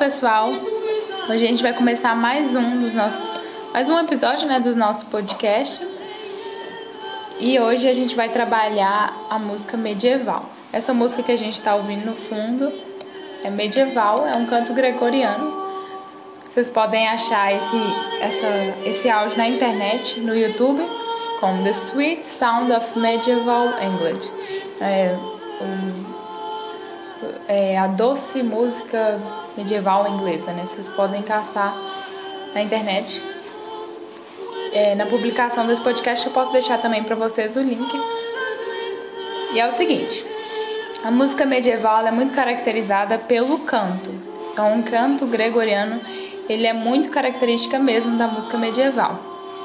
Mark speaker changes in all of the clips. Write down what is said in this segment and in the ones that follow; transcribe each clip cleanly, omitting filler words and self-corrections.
Speaker 1: pessoal, hoje a gente vai começar mais um episódio, né, do nosso podcast. E hoje a gente vai trabalhar a música medieval. Essa música que a gente está ouvindo no fundo é medieval, é um canto gregoriano. Vocês podem achar esse áudio na internet, no YouTube, como The Sweet Sound of Medieval England. A doce música medieval inglesa, né? Vocês podem caçar na internet. Na publicação desse podcast eu posso deixar também para vocês o link. E é o seguinte: a música medieval é muito caracterizada pelo canto. Então, um canto gregoriano, ele é muito característica mesmo da música medieval.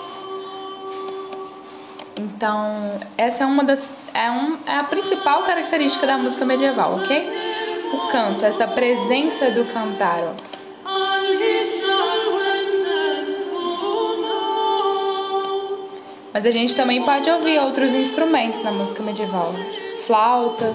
Speaker 1: Então, essa é a principal característica da música medieval, ok? O canto, essa presença do cantar, ó. Mas a gente também pode ouvir outros instrumentos na música medieval. Flauta,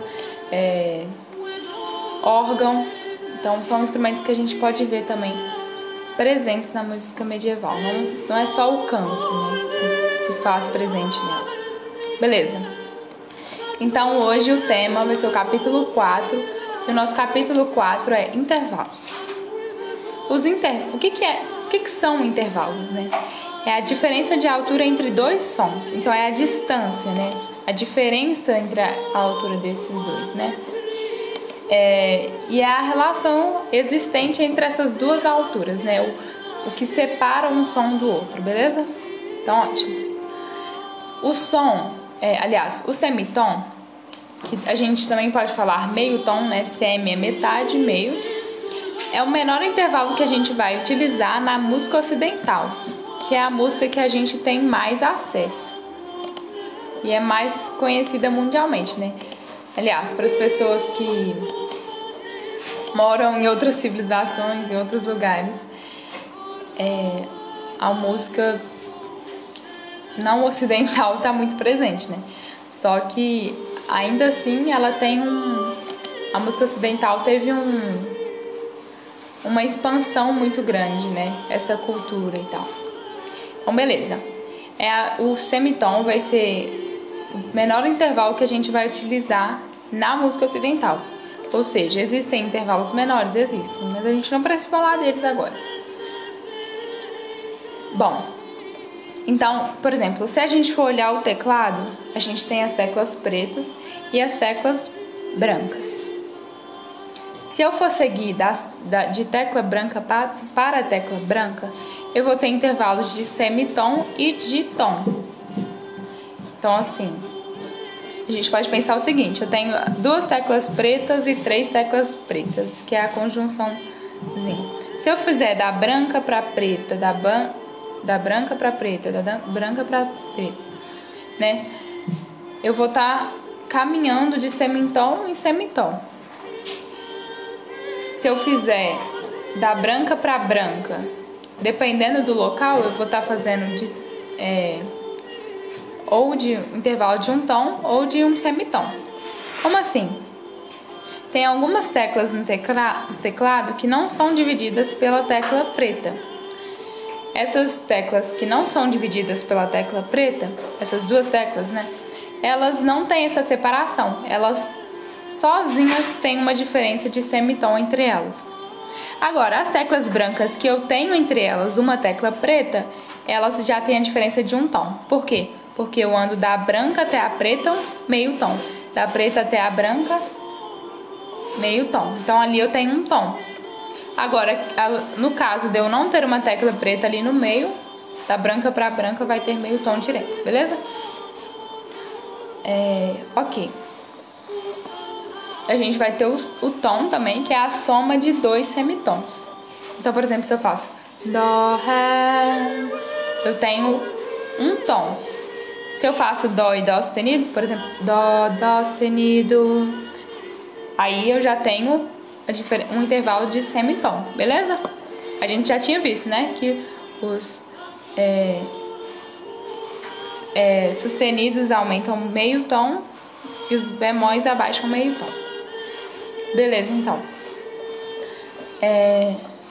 Speaker 1: órgão. Então são instrumentos que a gente pode ver também presentes na música medieval. Não é só o canto, né, que se faz presente nela. Beleza? Então hoje o tema vai ser o capítulo 4. E o nosso capítulo 4 é intervalos. O que são intervalos, né? É a diferença de altura entre dois sons. Então é a distância, né? A diferença entre a altura desses dois, né? E é a relação existente entre essas duas alturas, né? O que separa um som do outro, beleza? Então, ótimo. O som, o semitom, que a gente também pode falar meio tom, né? Semi é metade, meio. É o menor intervalo que a gente vai utilizar na música ocidental, que é a música que a gente tem mais acesso e é mais conhecida mundialmente, né? Aliás, para as pessoas que moram em outras civilizações, em outros lugares, a música não ocidental está muito presente, né? Só que ainda assim ela tem a música ocidental teve uma expansão muito grande, né? Essa cultura e tal. Então, beleza. O semitom vai ser o menor intervalo que a gente vai utilizar na música ocidental. Ou seja, existem intervalos menores? Existem, mas a gente não precisa falar deles agora. Bom, então, por exemplo, se a gente for olhar o teclado, a gente tem as teclas pretas e as teclas brancas. Se eu for seguir de tecla branca para a tecla branca, eu vou ter intervalos de semitom e de tom. Então, assim, a gente pode pensar o seguinte: eu tenho 2 teclas pretas e 3 teclas pretas, que é a conjunçãozinha. Se eu fizer da branca para preta, da branca para preta, da branca para preta, né? Eu vou estar caminhando de semitom em semitom. Se eu fizer da branca para branca, dependendo do local, eu vou estar fazendo ou de intervalo de um tom ou de um semitom. Como assim? Tem algumas teclas no teclado que não são divididas pela tecla preta. Essas teclas que não são divididas pela tecla preta, essas 2 teclas, né? Elas não têm essa separação. Elas sozinhas têm uma diferença de semitom entre elas. Agora, as teclas brancas que eu tenho entre elas uma tecla preta, elas já têm a diferença de um tom. Por quê? Porque eu ando da branca até a preta, meio tom. Da preta até a branca, meio tom. Então, ali eu tenho um tom. Agora, no caso de eu não ter uma tecla preta ali no meio, da branca para branca vai ter meio tom direto, beleza? Ok. A gente vai ter o tom também, que é a soma de 2 semitons. Então, por exemplo, se eu faço dó, ré, eu tenho um tom. Se eu faço dó e dó sustenido, por exemplo, dó sustenido, aí eu já tenho um intervalo de semitom, beleza? A gente já tinha visto, né, que os sustenidos aumentam meio tom e os bemóis abaixam meio tom. Beleza, então.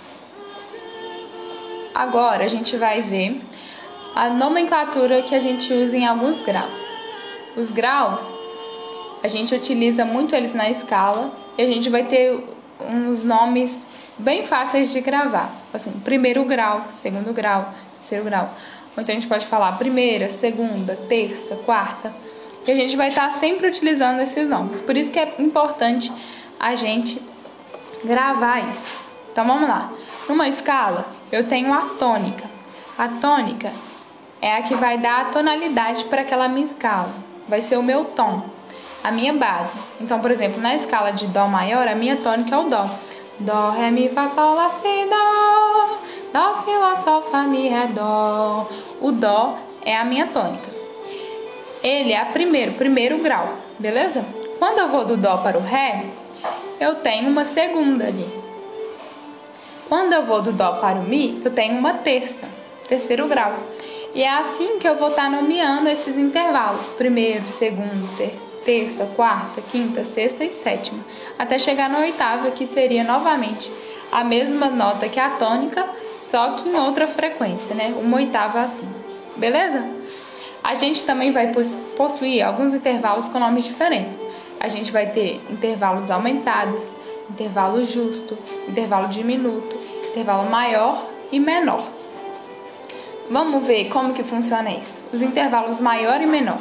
Speaker 1: Agora a gente vai ver a nomenclatura que a gente usa em alguns graus. Os graus, a gente utiliza muito eles na escala e a gente vai ter uns nomes bem fáceis de gravar. Assim, primeiro grau, segundo grau, terceiro grau. Ou então a gente pode falar primeira, segunda, terça, quarta. E a gente vai estar sempre utilizando esses nomes. Por isso que é importante a gente gravar isso. Então vamos lá. Numa escala, eu tenho a tônica. A tônica é a que vai dar a tonalidade para aquela minha escala. Vai ser o meu tom, a minha base. Então, por exemplo, na escala de Dó maior, a minha tônica é o Dó. Dó, Ré, Mi, Fá, Sol, Lá, Si, Dó. Dó, Si, Lá, Sol, Fá, Mi, Ré, Dó. O Dó é a minha tônica. Ele é primeiro grau, beleza? Quando eu vou do Dó para o Ré, eu tenho uma segunda ali. Quando eu vou do Dó para o Mi, eu tenho uma terceiro grau. E é assim que eu vou estar nomeando esses intervalos. Primeiro, segundo, terça, quarta, quinta, sexta e sétima. Até chegar na oitava, que seria novamente a mesma nota que a tônica, só que em outra frequência, né? Uma oitava assim. Beleza? A gente também vai possuir alguns intervalos com nomes diferentes. A gente vai ter intervalos aumentados, intervalo justo, intervalo diminuto, intervalo maior e menor. Vamos ver como que funciona isso. Os intervalos maior e menor.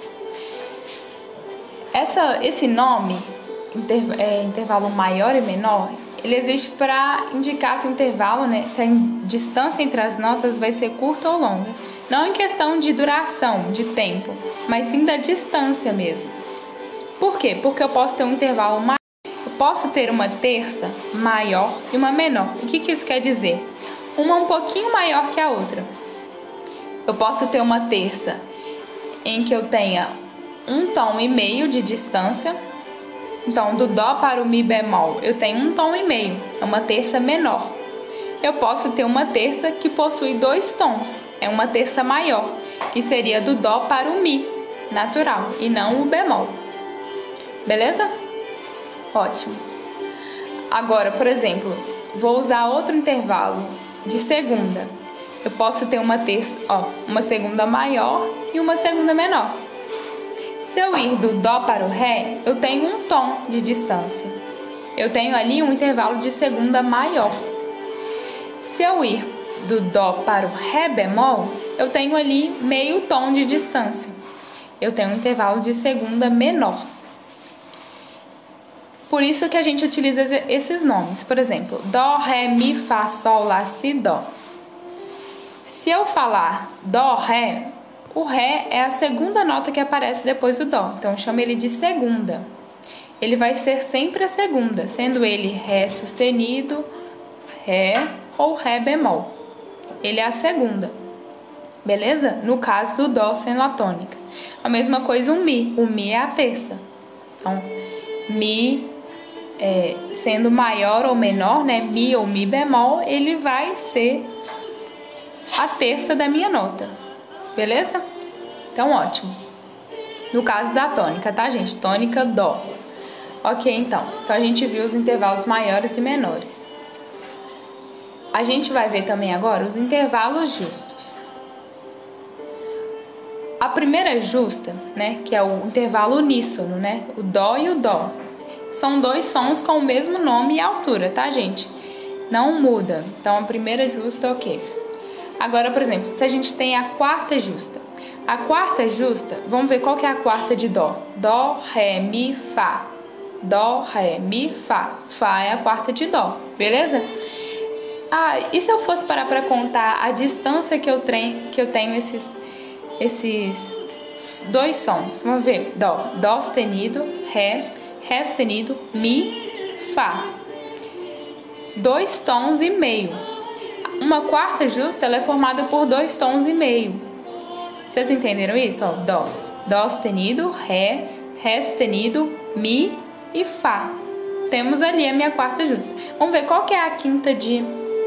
Speaker 1: Esse nome, intervalo maior e menor, ele existe para indicar se o intervalo, né, se a distância entre as notas vai ser curta ou longa. Não em questão de duração, de tempo, mas sim da distância mesmo. Por quê? Porque eu posso ter um intervalo maior, eu posso ter uma terça maior e uma menor. O que isso quer dizer? Uma um pouquinho maior que a outra. Eu posso ter uma terça em que eu tenha 1,5 tom de distância. Então, do Dó para o Mi bemol, eu tenho 1,5 tom, é uma terça menor. Eu posso ter uma terça que possui 2 tons, é uma terça maior, que seria do Dó para o Mi, natural, e não o bemol. Beleza? Ótimo. Agora, por exemplo, vou usar outro intervalo de segunda. Eu posso ter uma terça, uma segunda maior e uma segunda menor. Se eu ir do Dó para o Ré, eu tenho 1 tom de distância. Eu tenho ali um intervalo de segunda maior. Se eu ir do Dó para o Ré bemol, eu tenho ali meio tom de distância. Eu tenho um intervalo de segunda menor. Por isso que a gente utiliza esses nomes. Por exemplo, Dó, Ré, Mi, Fá, Sol, Lá, Si, Dó. Se eu falar Dó, Ré, o Ré é a segunda nota que aparece depois do Dó. Então, eu chamo ele de segunda. Ele vai ser sempre a segunda, sendo ele Ré sustenido, Ré ou Ré bemol. Ele é a segunda. Beleza? No caso do Dó sendo a tônica. A mesma coisa o Mi. O Mi é a terça. Então, Mi sendo maior ou menor, né? Mi ou Mi bemol, ele vai ser a terça da minha nota. Beleza? Então, ótimo. No caso da tônica, tá, gente? Tônica, Dó. Ok, então. Então, a gente viu os intervalos maiores e menores. A gente vai ver também agora os intervalos justos. A primeira justa, né, que é o intervalo uníssono, né? O Dó e o Dó. São 2 sons com o mesmo nome e altura, tá, gente? Não muda. Então, a primeira justa, ok. Agora, por exemplo, se a gente tem a quarta justa. A quarta justa, vamos ver qual que é a quarta de Dó. Dó, Ré, Mi, Fá. Dó, Ré, Mi, Fá. Fá é a quarta de Dó, beleza? E se eu fosse parar para contar a distância que eu tenho esses 2 sons? Vamos ver. Dó, Dó sustenido, Ré, Ré sustenido, Mi, Fá. 2 tons e meio. Uma quarta justa, ela é formada por 2 tons e meio. Vocês entenderam isso? Dó, Dó sustenido, Ré, Ré sustenido, Mi e Fá. Temos ali a minha quarta justa. Vamos ver qual que é a quinta de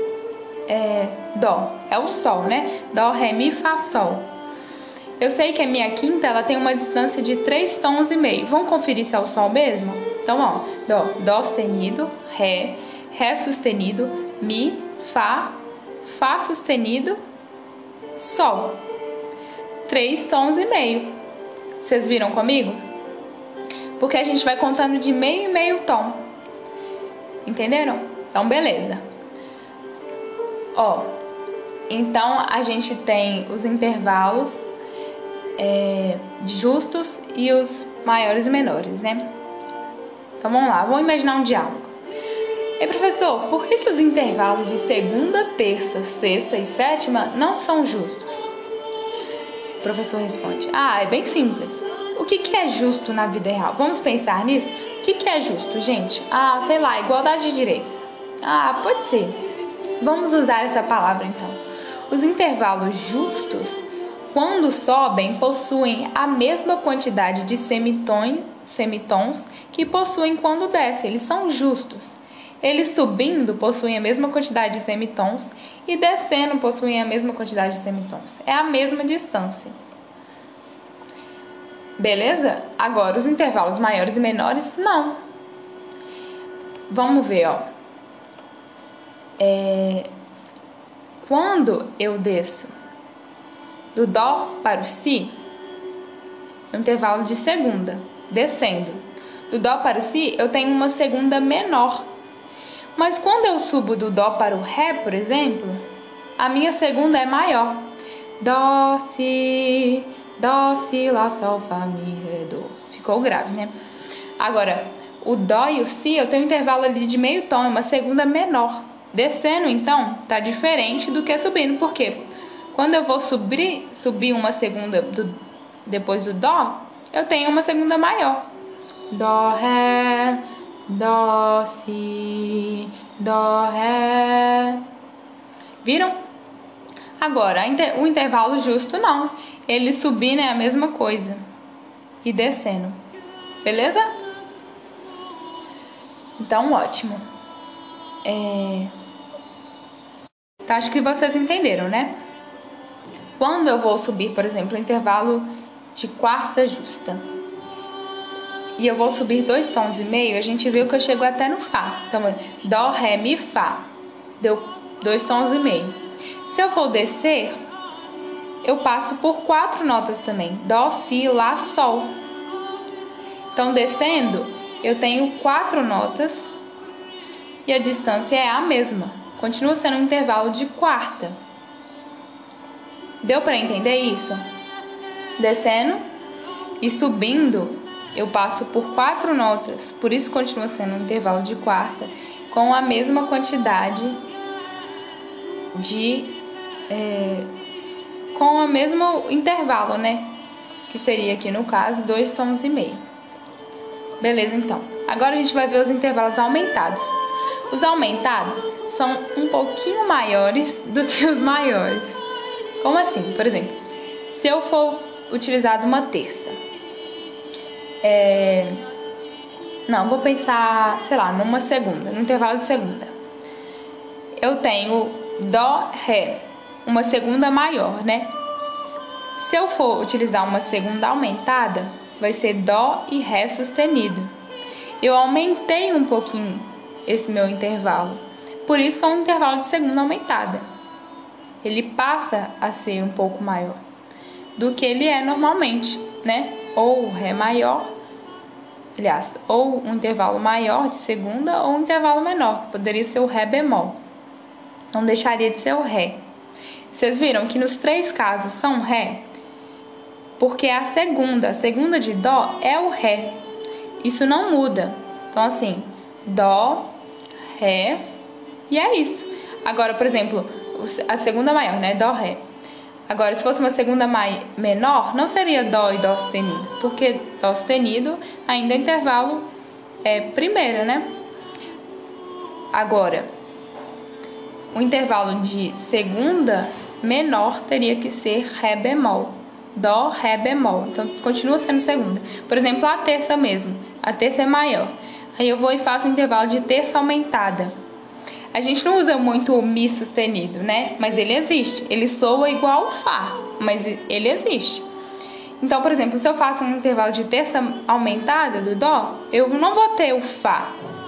Speaker 1: Dó. É o Sol, né? Dó, Ré, Mi, Fá, Sol. Eu sei que a minha quinta, ela tem uma distância de 3 tons e meio. Vamos conferir se é o Sol mesmo? Então, Dó, Dó sustenido, Ré, Ré sustenido, Mi, Fá, Fá sustenido, Sol. 3 tons e meio. Vocês viram comigo? Porque a gente vai contando de meio em meio tom. Entenderam? Então, beleza. Ó, então a gente tem os intervalos justos e os maiores e menores, né? Então vamos lá, vamos imaginar um diálogo. Ei, professor, por que os intervalos de segunda, terça, sexta e sétima não são justos? O professor responde: é bem simples. O que é justo na vida real? Vamos pensar nisso? O que é justo, gente? Sei lá, igualdade de direitos. Pode ser. Vamos usar essa palavra então. Os intervalos justos, quando sobem, possuem a mesma quantidade de semitons que possuem quando descem. Eles são justos. Eles subindo possuem a mesma quantidade de semitons e descendo possuem a mesma quantidade de semitons. É a mesma distância. Beleza? Agora, os intervalos maiores e menores, não. Vamos ver, ó. Quando eu desço do Dó para o Si, no intervalo de segunda, descendo do Dó para o Si, eu tenho uma segunda menor. Mas quando eu subo do Dó para o Ré, por exemplo, a minha segunda é maior. Dó, Si, Lá, Sol, Fá, Mi, Ré, Dó. Ficou grave, né? Agora, o Dó e o Si, eu tenho um intervalo ali de meio tom, é uma segunda menor. Descendo, então, tá diferente do que subindo. Por quê? Quando eu vou subir uma segunda depois do Dó, eu tenho uma segunda maior. Dó, Ré, Dó, Si, Dó, Ré. Viram? Agora, o intervalo justo não. Ele subindo é a mesma coisa. E descendo. Beleza? Então, ótimo. Então, acho que vocês entenderam, né? Quando eu vou subir, por exemplo, o intervalo de quarta justa, e eu vou subir 2 tons e meio, a gente viu que eu chego até no Fá. Então, Dó, Ré, Mi, Fá. Deu 2 tons e meio. Se eu for descer, eu passo por 4 notas também. Dó, Si, Lá, Sol. Então, descendo, eu tenho 4 notas e a distância é a mesma. Continua sendo um intervalo de quarta. Deu para entender isso? Descendo e subindo, eu passo por 4 notas. Por isso continua sendo um intervalo de quarta, com a mesma quantidade com o mesmo intervalo, né? Que seria aqui no caso 2 tons e meio. Beleza, então. Agora a gente vai ver os intervalos aumentados. Os aumentados são um pouquinho maiores do que os maiores. Como assim? Por exemplo, se eu for utilizar uma terça, não, vou pensar, sei lá, numa segunda, no intervalo de segunda. Eu tenho Dó, Ré, uma segunda maior, né? Se eu for utilizar uma segunda aumentada, vai ser Dó e Ré sustenido. Eu aumentei um pouquinho esse meu intervalo. Por isso que é um intervalo de segunda aumentada. Ele passa a ser um pouco maior do que ele é normalmente, né? Ou Ré maior, aliás, ou um intervalo maior de segunda ou um intervalo menor. Poderia ser o Ré bemol. Não deixaria de ser o Ré. Vocês viram que nos 3 casos são Ré? Porque a segunda de Dó é o Ré. Isso não muda. Então, assim, Dó, Ré, e é isso. Agora, por exemplo, a segunda maior, né? Dó, Ré. Agora, se fosse uma segunda menor, não seria Dó e Dó sustenido, porque Dó sustenido ainda é intervalo primeira, né? Agora, o intervalo de segunda menor teria que ser Ré bemol. Dó, Ré bemol. Então, continua sendo segunda. Por exemplo, a terça mesmo. A terça é maior. Aí eu vou e faço um intervalo de terça aumentada. A gente não usa muito o Mi sustenido, né? Mas ele existe. Ele soa igual o Fá, mas ele existe. Então, por exemplo, se eu faço um intervalo de terça aumentada do Dó, eu não vou ter o Fá.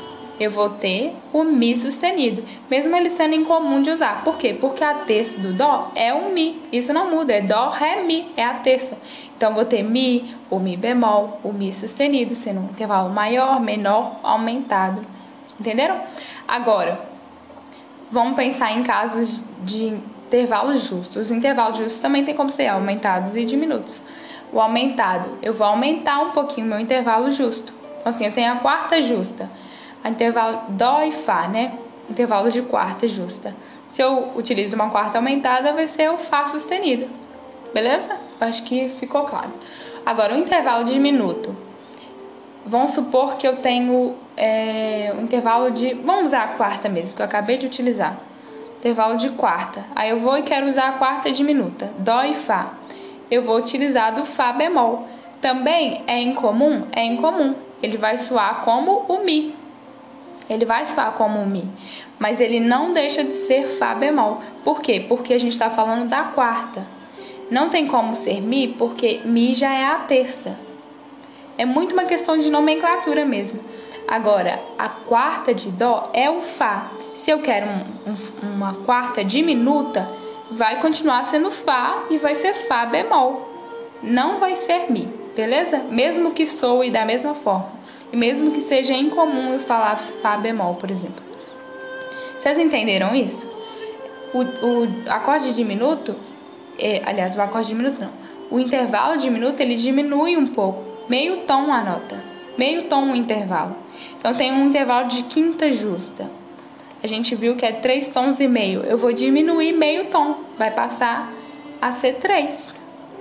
Speaker 1: eu vou ter o Mi sustenido, mesmo ele sendo incomum de usar. Por quê? Porque a terça do Dó é o Mi, isso não muda, é Dó, Ré, Mi, é a terça. Então, eu vou ter Mi, o Mi bemol, o Mi sustenido, sendo um intervalo maior, menor, aumentado. Entenderam? Agora, vamos pensar em casos de intervalos justos. Os intervalos justos também tem como ser aumentados e diminutos. O aumentado, eu vou aumentar um pouquinho o meu intervalo justo. Então, assim, eu tenho a quarta justa, a intervalo Dó e Fá, né? Intervalo de quarta justa. Se eu utilizo uma quarta aumentada, vai ser o Fá sustenido. Beleza? Acho que ficou claro. Agora, o intervalo diminuto. Vamos supor que eu tenho o intervalo de... Vamos usar a quarta mesmo, que eu acabei de utilizar. Intervalo de quarta. Aí eu vou e quero usar a quarta diminuta, Dó e Fá. Eu vou utilizar do Fá bemol. Também é incomum? É incomum. Ele vai soar como o Mi. Ele vai soar como o Mi. Mas ele não deixa de ser Fá bemol. Por quê? Porque a gente está falando da quarta. Não tem como ser Mi, porque Mi já é a terça. É muito uma questão de nomenclatura mesmo. Agora, a quarta de Dó é o Fá. Se eu quero uma quarta diminuta, vai continuar sendo Fá e vai ser Fá bemol. Não vai ser Mi, beleza? Mesmo que soe da mesma forma. E mesmo que seja incomum eu falar Fá bemol, por exemplo. Vocês entenderam isso? O acorde diminuto, aliás, o acorde diminuto não. O intervalo diminuto, ele diminui um pouco. Meio tom a nota. Meio tom o intervalo. Então, tem um intervalo de quinta justa. A gente viu que é 3 tons e meio. Eu vou diminuir meio tom. Vai passar a ser 3.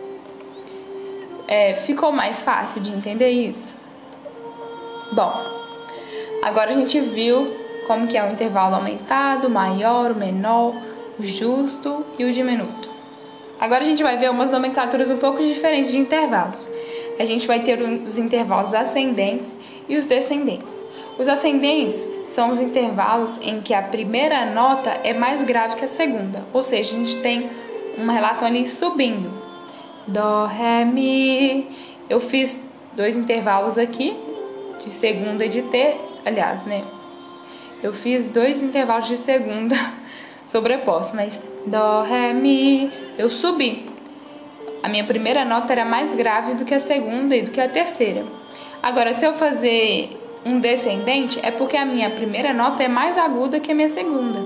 Speaker 1: Ficou mais fácil de entender isso? Bom, agora a gente viu como que é o intervalo aumentado, maior, o menor, o justo e o diminuto. Agora a gente vai ver umas nomenclaturas um pouco diferentes de intervalos. A gente vai ter os intervalos ascendentes e os descendentes. Os ascendentes são os intervalos em que a primeira nota é mais grave que a segunda. Ou seja, a gente tem uma relação ali subindo. Dó, Ré, Mi. Eu fiz 2 intervalos aqui, de segunda e de aliás, né? Eu fiz 2 intervalos de segunda sobrepostos, mas Dó, Ré, Mi. Eu subi. A minha primeira nota era mais grave do que a segunda e do que a terceira. Agora, se eu fazer um descendente, é porque a minha primeira nota é mais aguda que a minha segunda.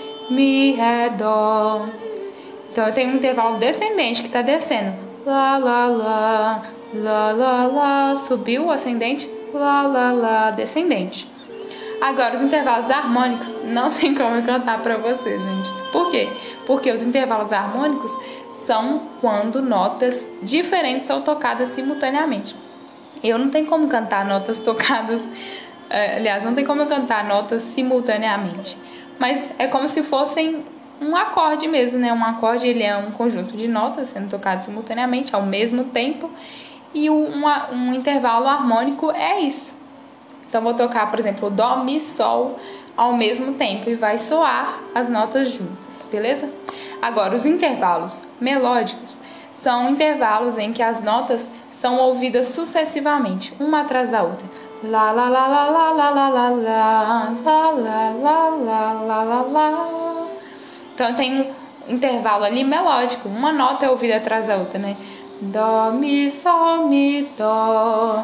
Speaker 1: Mi, Ré, Dó. Então, eu tenho um intervalo descendente que está descendo. Lá, lá, lá, lá, lá, lá. Subiu o ascendente, lá, lá, lá, descendente. Agora, os intervalos harmônicos, não tem como eu cantar pra vocês, gente. Por quê? Porque os intervalos harmônicos são quando notas diferentes são tocadas simultaneamente. Eu não tenho como cantar notas tocadas, aliás, não tem como eu cantar notas simultaneamente. Mas é como se fossem um acorde mesmo, né? Um acorde, ele é um conjunto de notas sendo tocadas simultaneamente, ao mesmo tempo. E um intervalo harmônico é isso. Então, vou tocar, por exemplo, Dó, Mi, Sol ao mesmo tempo e vai soar as notas juntas, beleza? Agora, os intervalos melódicos são intervalos em que as notas são ouvidas sucessivamente, uma atrás da outra. Lá, lá, lá, lá, lá, lá, lá, lá, lá, lá, lá, lá, lá, lá, lá. Então, tem um intervalo ali melódico, uma nota é ouvida atrás da outra, né? Dó, Mi, Sol, Mi, Dó.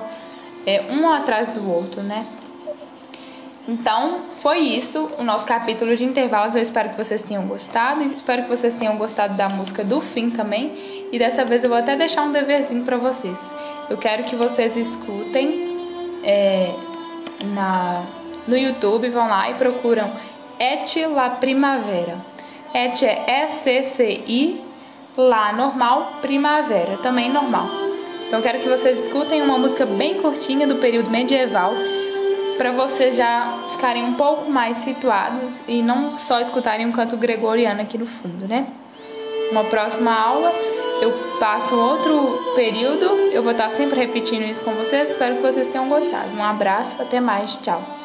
Speaker 1: Um atrás do outro, né? Então, foi isso o nosso capítulo de intervalos. Eu espero que vocês tenham gostado. Espero que vocês tenham gostado da música do fim também. E dessa vez eu vou até deixar um deverzinho pra vocês. Eu quero que vocês escutem no YouTube. Vão lá e procuram Et La Primavera. Et é E-C-C-I, Lá normal, Primavera também normal. Então eu quero que vocês escutem uma música bem curtinha do período medieval, para vocês já ficarem um pouco mais situados e não só escutarem um canto gregoriano aqui no fundo, né? Uma próxima aula eu passo outro período, eu vou estar sempre repetindo isso com vocês, espero que vocês tenham gostado. Um abraço, até mais, tchau!